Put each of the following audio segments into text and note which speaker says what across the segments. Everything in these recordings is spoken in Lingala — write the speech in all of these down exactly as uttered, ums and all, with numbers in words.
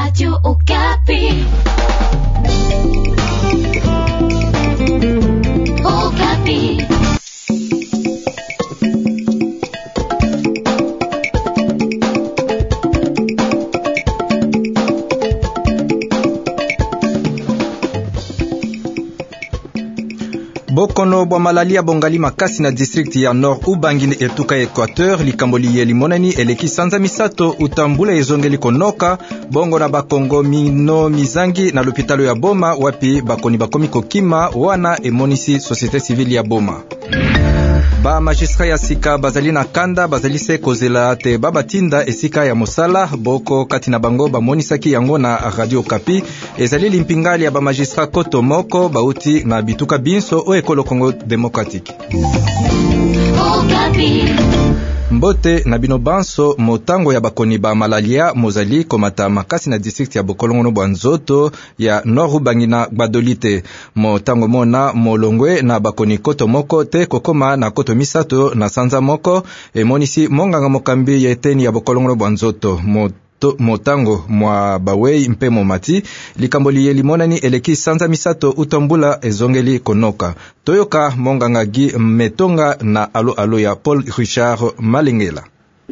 Speaker 1: Radio Okapi. Okapi.
Speaker 2: Bokono bwa malalia bongali makasi na district ya Nord Ubangi etuka Equateur likamboli ye limonani eleki sanza misato utambula ezongeli konoka bongo na bakongo mino mizangi na lopitalo ya Boma wapi bakoni bakomi kokima wana emonisi societe civile ya Boma. Ba magistrat ya sika bazali na kanda bazali se kozela te babatinda esika ya mosala boko kati na bango bamonisaki yango na Radio Okapi ezali limpingali ya ba magistrat koto moko bauti na bituka binso o ekolo Congo Democratique. Okapi. Mbote na bino banso motango ya bakoni ba malalia mozali komata makasi na district ya Bokolongo bwa Nzoto ya Nord Ubangi na Badolite motango mona molongwe na bakoni koto moko te kokoma na koto misato na sanza moko emonisi monganga mokambi yeteni ya Bokolongo bwa Nzoto mo To, motango mwa bawei mpe momati likamboli ye limonani eleki sanza misato utambula ezongeli konoka toyoka monganga gi metonga na alo alo ya Paul Richard Malengela.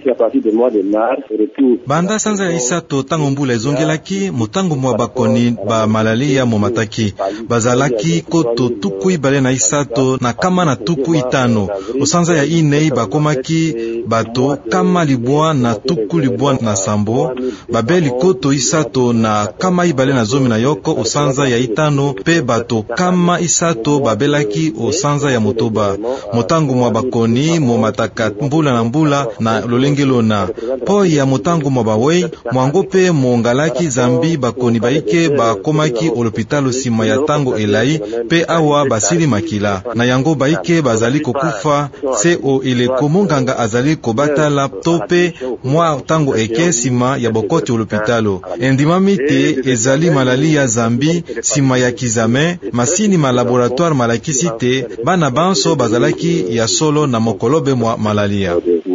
Speaker 3: Banda sanza ya isato tango mbula ezongelaki motango mwa bakoni ba malalia momataki bazalaki koto tuku ibale na isato na kama na tuku itano osanza ya inei bakomaki bato kama libwa na tuku libwa na sambo babeli koto isato na kama ibale na zomi na yoko osanza ya itano pe bato kama isato babelaki osanza ya motoba motango mwa bakoni momataka mbula na mbula na lengelona po ya motango mabawei mwango pe mongalaki zambi bakoni baike bakomaki olopitalo sima ya tango elai pe awa basili makila na yango baike bazali kokufa se o ileko monganga azali kobatala tope mwa tango eke sima ya bokoti olopitalo endimami te ezali malali ya zambi sima ya kizame masini ma laboratoire malakisi te bana banso bazalaki ya solo na mokolobe mwa malalia.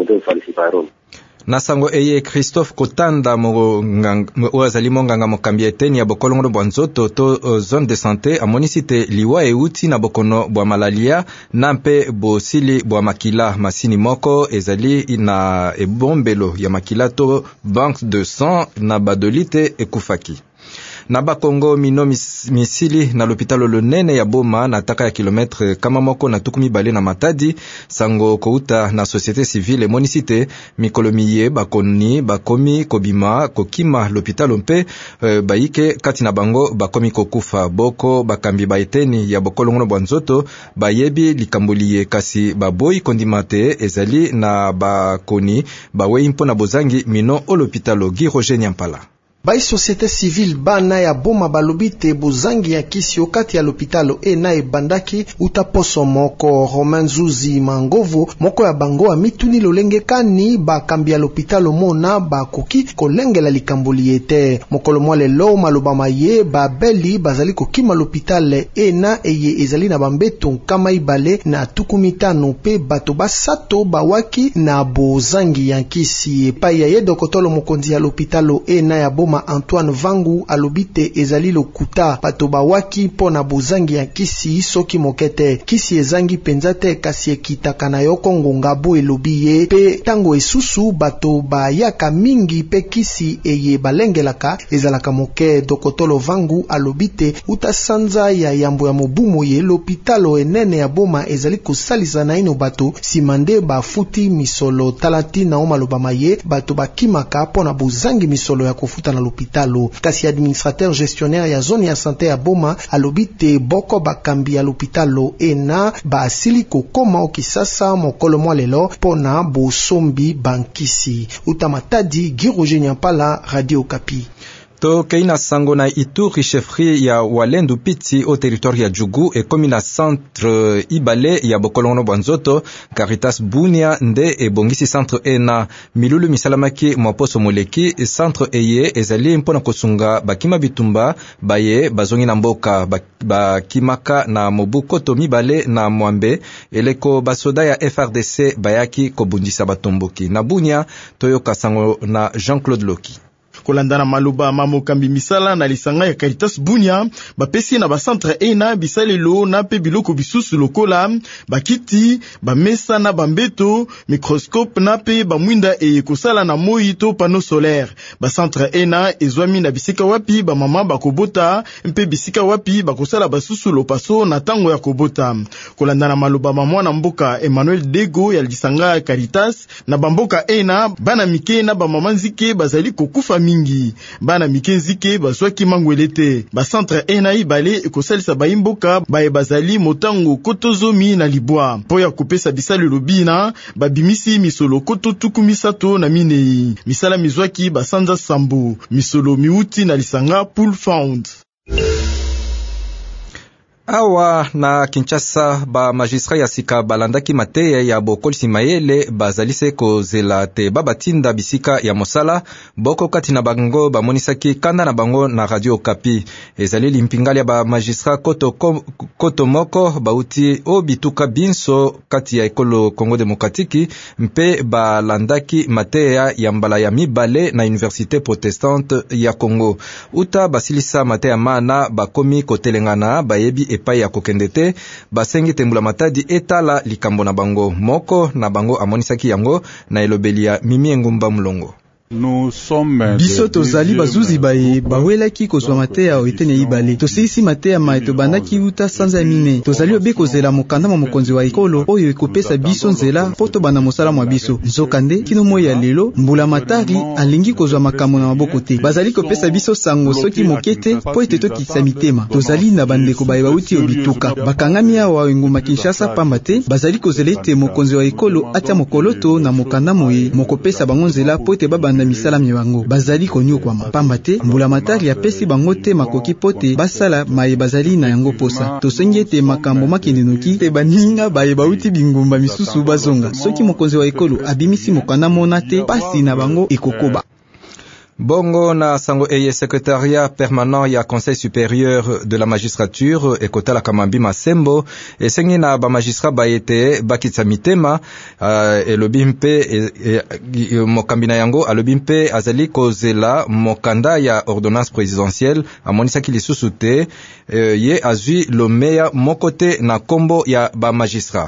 Speaker 2: Nasango eye Christophe Kotanda mo azali monganga mokambi eteni ya Bokolongo bwa Nzoto to uh, zone de santé amonisite liwa euti na bokono bwa malalia nampe bosili bwa makila masini moko ezali na ebombelo ya makila to banque de sang na Badolite ekufaki. Na bakongo mino mis, misili na lopitalo lonene ya Boma na taka ya kilometre kama moko na tukumi bale na Matadi sango kouta na société civile monisite mikolomiye bakoni bakomi kobima kokima lopitalo mpe e, baike kati na bango bakomi kokufa boko bakambi baeteni ya Bokolongo bwa Nzoto bayebi likambuliye kasi baboyi kondimate ezali na bakoni bawei mpo na bozangi mino olopitalo Guy Roger Nyampala.
Speaker 4: Bai société civile bana ya Boma balobite bozangi ya kisi okati ya lopitalo e na ebandaki utaposo moko Romain Zuzi Mangovo moko ya bango a mituni lolenge kani bakambi ya lopitalo mona bakoki kolengela likamboli ete mokolo mwa lelo maloba maye babeli bazali kokima lopitale e na eye ezali na bambeto kama ibale na tukumitano pe bato basato bawaki na bozangi ya kisi epai ya ye dokotolo mokonzi ya lopitalo e na ya Boma Antoine Vangu alobite ezali lokuta bato bawaki pona bozangi ya kisi soki mokete kisi ezangi penzate kasi ekitaka na yoko ngongabu elobiye pe tango esusu bato bayaka mingi pe kisi eye balengelaka ezalaka moke dokotolo Vangu alobite utasanza ya yambo ya mobumo ye lopitalo enene ya Boma ezali kosalisa na ino bato simande bafuti misolo talati na omaloba maye bato bakimaka pona bozangi misolo ya kofuta na lopitalo kasi administrateur gestionnaire ya zone ya santé ya Boma alobite boko bakambi ya lopitalo ena basili kokoma okisasa mokolo mwa lelo pona bosombi bankisi utamatadi Guy Roger Nyampala Radio Okapi.
Speaker 2: To keina sango na Ituri chefferie ya Walendu Piti au territoire ya Djugu e komina centre ibale ya Bokolongo bwa Nzoto Caritas Bunia nde e bongisi centre ena milulu misalamaki mwaposo moleki centre eye ezali mpona kosunga bakima bitumba baye bazongi na mboka bakimaka na mobuko to mibale na mwambe eleko basoda ya F R D C bayaki kobundisa batomboki na Bunia toyoka sango na Jean-Claude Loki.
Speaker 5: Kolandana maloba mamokambi misala na lisanga ya Caritas Bunia bapesi na ba centre ena bisalelo na pe biloko bisusu lokola bakiti bamesa na bambeto microscope na pe bamwinda e kosala na moi to panneau solaire. Ba centre ena ezwami na bisika wapi ba mama bakobota mpe bisika wapi bakosala basusu lopaso na tango ya kobota. Kolandana maloba mama na mboka Emmanuel Dego ya lisanga ya Caritas na bamboka ena bana mike na ba mama nzike bazali kokufa mingi. Bana mike nzike bazwaki mangwelete. Ba centre ena ibale ekosalisa ba imboka ba bazali motango kotozomi na libwa. Po ya kopesa bisali lobina babimisi misolo koto tukumisato na minei. Misala mizwaki basanza sambo. Misolo miuti na lisanga pool found.
Speaker 2: Awa na Kinshasa ba magistrat ya sika balandaki mateya ya bokolisi mayele bazalise kozela te babatinda bisika ya mosala boko kati na bango bamonisaki kanda na bango na Radio Okapi. Ezali limpingali ya ba magistrat koto, koto moko bauti o bituka binso kati ya ekolo Congo Demokratiki mpe balandaki mateya ya mbala ya mibale na Université Protestante ya Congo. Uta basilisa mateya mana bakomi kotelengana bayebi epai ya kokendete basengi tembula matadi etala likambo na bango moko na bango amonisaki yango na elobeli ya Mimi Ngumba Mulongo.
Speaker 6: Biso tozali bazuzi baye bawelaki kozwa mateya oitene ibale tosisi mateya ma etobandaki uta sanza ya mine tozali obe kozela mokanda ma mokonzi wa ekolo oyo ekopesa biso nzela po tobanda mosala mwa biso nzokande kino moi ya lelo mbula matari alingi kozwa makambo na maboko te bazali kopesa biso sango soki mokete po ete tokitisa mitema tozali na bandeko baye bauti obituka bakangami awa engumba Kinshasa pamba te bazali kozela ete mokonzi wa ekolo atia mokoloto na mokanda moye mokopesa bango nzela po ete babanda misala miwango bazali konyokwama pamba te mbula matari apesi bango te makoki pote basala maye bazali na yango posa tosengi ete makambo makende noki te baninga baye bauti bingumba misusu bazonga soki mokonzi wa ekolo abimisi mokanda mona te pasi na bango ekokoba.
Speaker 2: Bongo na sango eye secrétariat permanent ya Conseil supérieur de la magistrature ekotala kamambi masembo esengi na ba magistrat baete bakitsa mitema uh, elobi mpe e, e, mokambina yango alobi mpe azali kozela mokanda ya ordonnance présidentielle amonisaki lisusu te uh, ye azwi lomeya mokote na kombo ya ba magistrat.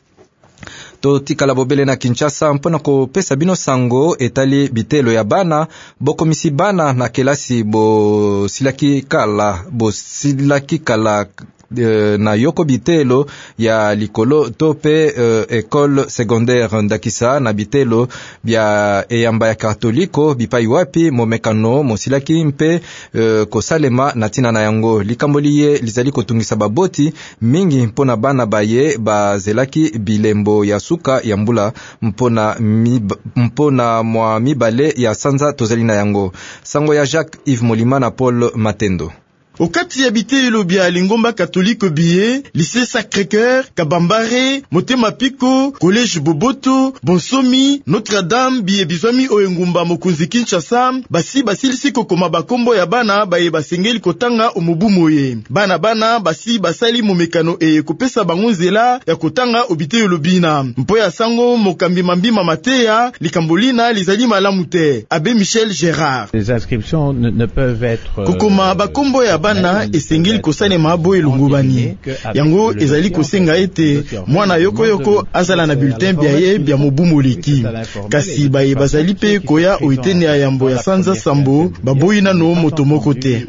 Speaker 2: Totikala bobele na Kinshasa mpona kopesa bino sango etali bitelo ya bana bokomisi bana na kelasi bo silaki kala bo silaki kala Uh, na yoko bitelo ya likolo tope uh, école secondaire ndakisa na bitelo bya eyamba ya katoliko bipai wapi momekano mosilaki mpe uh, kosalema na tina na yango likamboliye lizali kotungisa baboti mingi mpona bana baye bazelaki bilembo ya suka ya mbula mpona mib, mpona mwa mibale ya sanza tozali na yango sango ya Jacques Yves Molima na Paul Matendo.
Speaker 5: Okati ya bitelo bia lingomba katolike biye, lycée Sacré-Cœur, Kabambare, Motema Piko, collège Boboto, Bonsomi, Notre-Dame, biye bizwami oyengumba mokunzi Kinshasa, basi basilisi kokoma bakombo ya bana baye basengeli kotanga omubu moye. Bana bana basi basali momekano e kopesa bango nzela ya kotanga obitelo lobina. Mpo ya sango mokambi mambima mateya, likambolina lizali malamu te. Abbé Michel Gérard.
Speaker 7: Les inscriptions ne, ne peuvent être
Speaker 5: kokoma bakombo ya bana esengeli kosane mabo elungubani yango ezali kosenga ete mwana yoko yoko azala na bulletin biaye bia mobumu leki kasi baye bazali pe koya oitene ya yambo ya sanza sambo baboyi nano moto moko te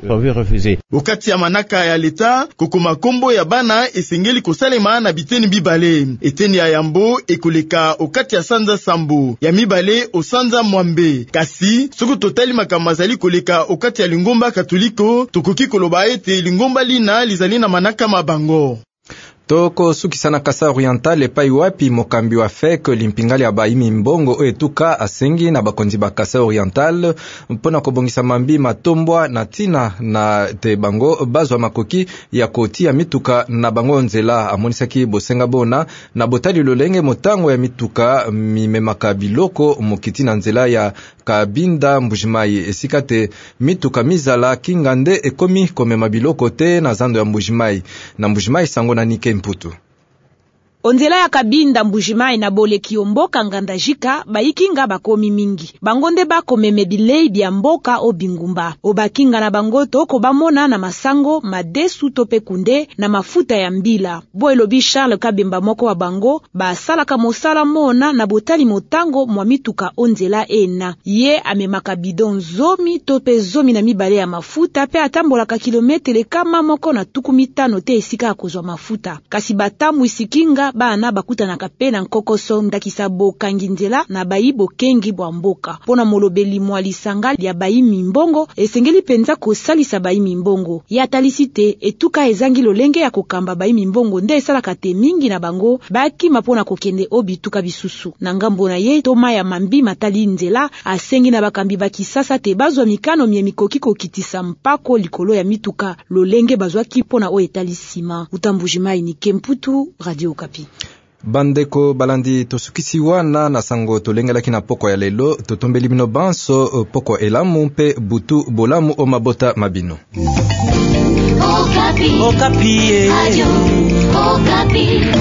Speaker 5: okati ya manaka ya leta kokoma kombo ya bana esengeli kosalema na biteni bibale eteni ya yambo ekoleka okati ya sanza sambo ya mibale o sanza mwambe kasi soko totali makambo azali koleka okati ya lingomba katoliko tokoki koloba ete lingomba lina lizali na manaka mabango.
Speaker 2: Toko sukisana Kasa Oriental epai wapi mokambi wa F E C limpingali ya baimi mbongo etuka asengi na bakonzi ba Kasa Oriental mpona kobongisa mambi matombwa na tina na te bango bazwa makoki ya kotia mituka na bango nzela amonisaki bosenga bona na botali lolenge motango ya mituka mimemaka biloko mokiti na nzela ya Kabinda Mbujimai esikate mituka mizala kingande ekomi komema biloko te na zando ya Mbujimai na Mbujimai sango na Nike Mputu.
Speaker 8: Onzela ya Kabinda Mbujimai na bole kiomboka ngandajika baikinga bakomi mingi. Bangonde bako meme bilei bia mboka o bingumba. Obakinga na bangoto ko bamona na masango, madesu tope kunde na mafuta ya mbila. Boelobi Charles Kabemba moko wa bango ba salaka mosala mona na botali motango mwa mituka onzela ena. Ye amemaka bidon zomi tope zomi na mibale ya mafuta pe atambolaka kilometre kama moko na tuku mitano te esika akozwa mafuta. Kasi batamu isikinga bana bakuta na kapena nkokoso ndakisa bokangi nzela na baibo kengi bwa mboka. Pona molobeli mwa lisanga ya bayi mimbongo esengeli penza kosalisa bayi mimbongo. Ya talisite etuka ezangi lolenge ya kokamba bayi mimbongo nde esalaka te mingi na bango baki mapona kokende obituka bisusu. Na ngambo na ye Toma ya Mambi Matali nzela asengi na bakambi bakisasa te bazwa mikano mie mikoki kokitisa mpako likolo ya mituka lolenge bazwa kipona o etalisima. Utambujimai ni Kemputu, Radio Okapi.
Speaker 2: Bandeko balandi tosukisi wana na sango tolengelaki na poko ya lelo totombeli bino banso poko elamu mpe butu bolamu o mabota mabino.
Speaker 1: Okapi. Okapi. Radio Okapi.